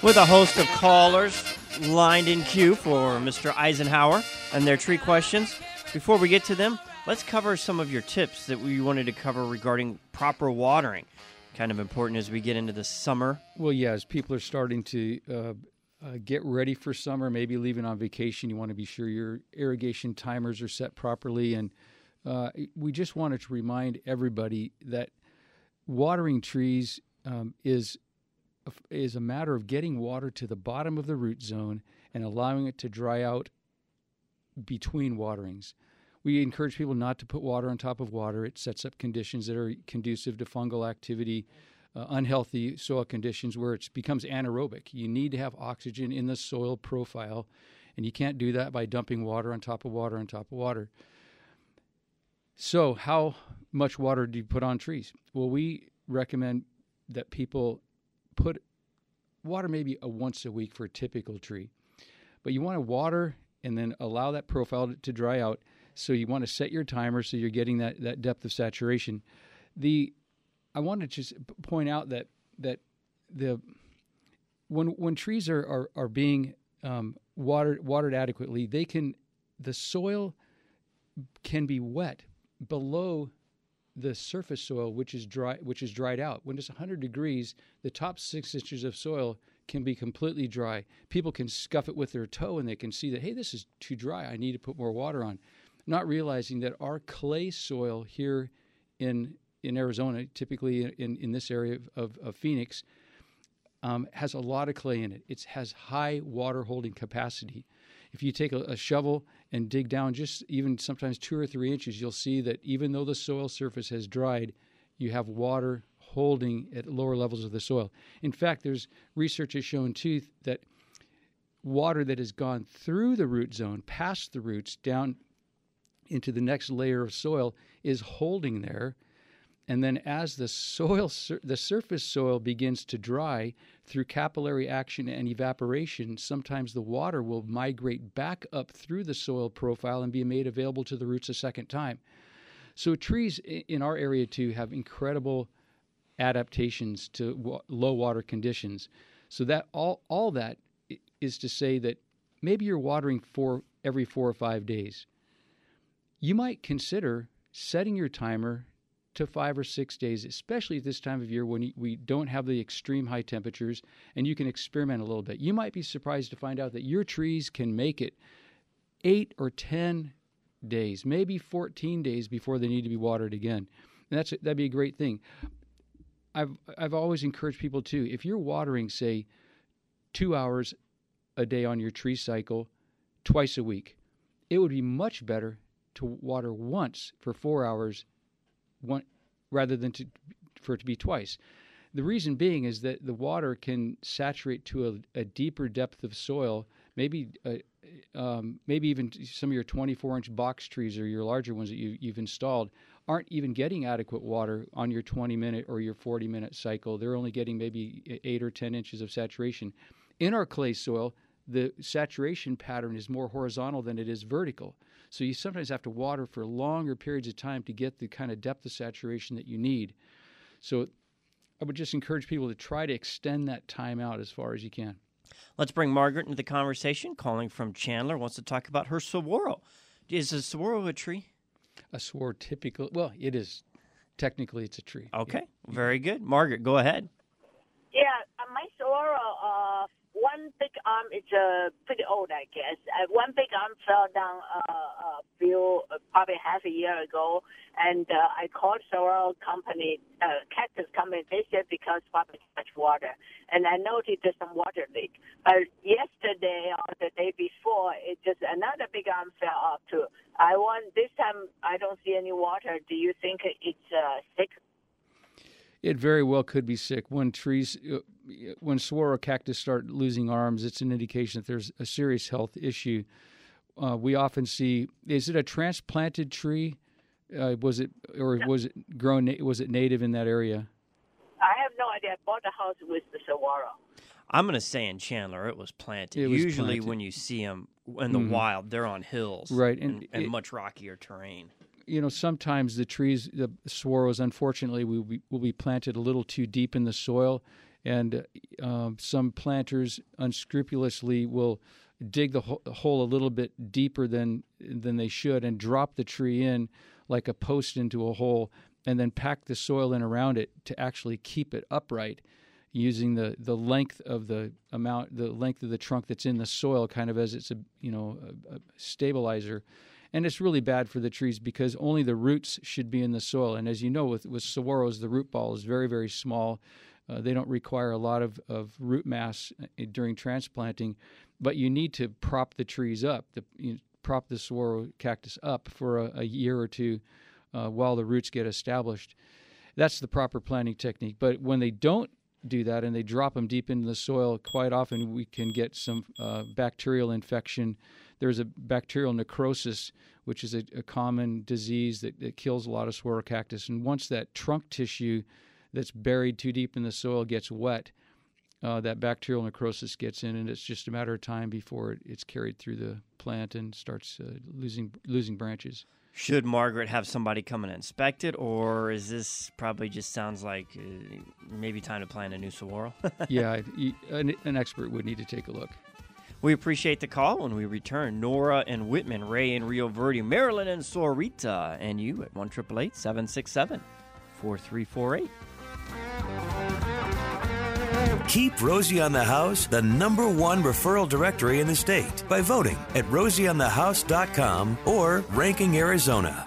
with a host of callers lined in queue for Mr. Eisenhower and their tree questions. Before we get to them, let's cover some of your tips that we wanted to cover regarding proper watering. Kind of important as we get into the summer. Well, yeah, as people are starting to get ready for summer, maybe leaving on vacation, you want to be sure your irrigation timers are set properly. And we just wanted to remind everybody that watering trees is a matter of getting water to the bottom of the root zone and allowing it to dry out between waterings. We encourage people not to put water on top of water. It sets up conditions that are conducive to fungal activity, unhealthy soil conditions where it becomes anaerobic. You need to have oxygen in the soil profile, and you can't do that by dumping water on top of water on top of water. So how much water do you put on trees? Well, we recommend that people put water maybe once a week for a typical tree. But you want to water and then allow that profile to dry out. So you want to set your timer so you're getting that depth of saturation. I want to just point out that when trees are being watered adequately, the soil can be wet below the surface soil, which is dried out. When it's 100 degrees, the top 6 inches of soil can be completely dry. People can scuff it with their toe and they can see that, hey, this is too dry. I need to put more water on. Not realizing that our clay soil here in Arizona, typically in this area of Phoenix, has a lot of clay in it. It has high water holding capacity. If you take a shovel and dig down just even sometimes 2 or 3 inches, you'll see that even though the soil surface has dried, you have water holding at lower levels of the soil. In fact, there's research has shown too that water that has gone through the root zone, past the roots, down into the next layer of soil is holding there. And then as the surface soil begins to dry through capillary action and evaporation, sometimes the water will migrate back up through the soil profile and be made available to the roots a second time. So trees in our area too have incredible adaptations to low water conditions. So that all that is to say that maybe you're watering every 4 or 5 days. You might consider setting your timer to 5 or 6 days, especially at this time of year when we don't have the extreme high temperatures, and you can experiment a little bit. You might be surprised to find out that your trees can make it 8 or 10 days, maybe 14 days before they need to be watered again. And that'd be a great thing. I've always encouraged people too, if you're watering, say, 2 hours a day on your tree cycle twice a week, it would be much better to water once for 4 hours rather than for it to be twice. The reason being is that the water can saturate to a deeper depth of soil. Maybe even some of your 24-inch box trees or your larger ones that you've installed aren't even getting adequate water on your 20-minute or your 40-minute cycle. They're only getting maybe 8 or 10 inches of saturation. In our clay soil, the saturation pattern is more horizontal than it is vertical. So you sometimes have to water for longer periods of time to get the kind of depth of saturation that you need. So I would just encourage people to try to extend that time out as far as you can. Let's bring Margaret into the conversation, calling from Chandler, wants to talk about her saguaro. Is a saguaro a tree? A saguaro typically, well, it is. Technically, it's a tree. Okay, very good. Margaret, go ahead. Yeah, my saguaro, one big arm is pretty old, I guess. One big arm fell down probably half a year ago, and I called saguaro company, cactus company. They said because probably too much water, and I noticed there's some water leak. But yesterday or the day before, it just another big arm fell off too. This time I don't see any water. Do you think it's sick? It very well could be sick. When saguaro cactus start losing arms, it's an indication that there's a serious health issue. We often see, is it a transplanted tree? Was it grown? Was it native in that area? I have no idea. I bought a house with the saguaro. I'm going to say in Chandler it was planted. Usually when you see them in the wild, they're on hills, right, and much rockier terrain. You know, sometimes the saguaros, unfortunately, will be planted a little too deep in the soil, And some planters unscrupulously will dig the hole a little bit deeper than they should and drop the tree in like a post into a hole, and then pack the soil in around it to actually keep it upright, using the length of the length of the trunk that's in the soil kind of as it's a stabilizer. And it's really bad for the trees because only the roots should be in the soil. And as you know, with saguaros, the root ball is very, very small. They don't require a lot of root mass during transplanting, but you need to prop the trees up, prop the saguaro cactus up for a year or two while the roots get established. That's the proper planting technique. But when they don't do that and they drop them deep into the soil, quite often we can get some bacterial infection. There's a bacterial necrosis, which is a common disease that kills a lot of saguaro cactus. And once that trunk tissue that's buried too deep in the soil gets wet, that bacterial necrosis gets in, and it's just a matter of time before it's carried through the plant and starts losing branches. Should Margaret have somebody come and inspect it, or is this probably just sounds like maybe time to plant a new saguaro? Yeah, an expert would need to take a look. We appreciate the call. When we return, Nora and Whitman, Ray in Rio Verde, Marilyn and Sorita, and you at 1-888-767-4348. Keep Rosie on the House the #1 referral directory in the state by voting at rosieonthehouse.com or Ranking Arizona.